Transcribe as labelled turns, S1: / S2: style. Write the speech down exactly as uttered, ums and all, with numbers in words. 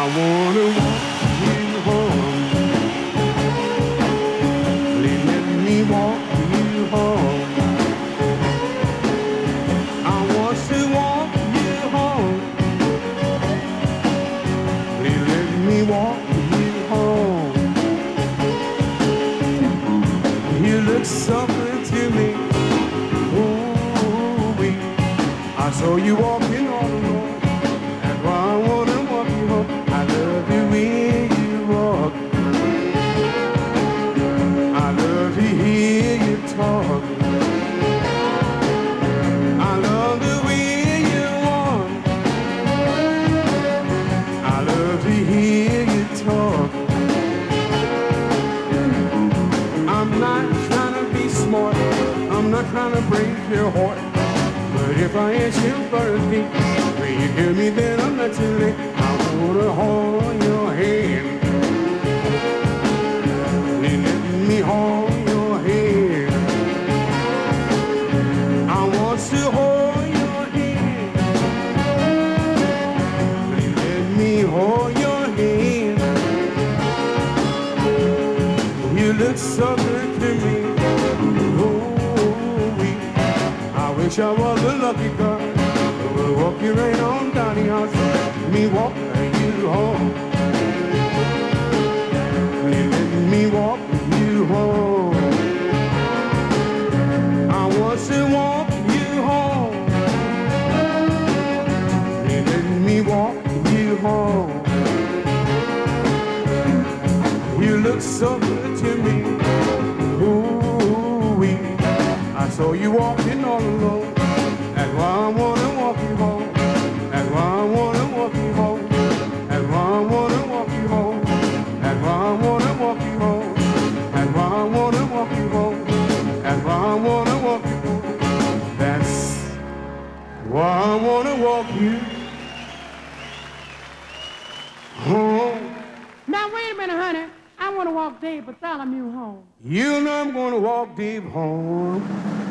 S1: wanna walk you home. Please let me walk you home. I want to walk you home. Please let me walk you home. You look something to me. Ooh, I saw you walking all alone. That's why I wanna walk you home. I love the way you walk. I love to hear you talk. I love the way you walk. I love to hear you talk. I'm not trying to be smart. I'm not trying to break your heart. But if I ask you for a thing, will you hear me then? I'm not too late. I wanna hold your hand. Please let me hold your hand. I want to hold your hand. Please let me hold your hand. You look so good to me. I wish I was a lucky girl who would walk you right on down the house. Me walk you home. Please let me walk you home. I want to walk you home. Please let me walk you home. You look so good to me. Ooh-wee. I saw you walking all alone. That's why I wanna walk you home. That's why I wanna walk you home. That's why I wanna walk you home. That's why I wanna walk you home. That's why I wanna walk you home. That's why I wanna walk you home. That's why I wanna walk you home.
S2: Now wait a minute, honey. I want to walk Dave Bartholomew home.
S1: You know I'm gonna walk Dave home.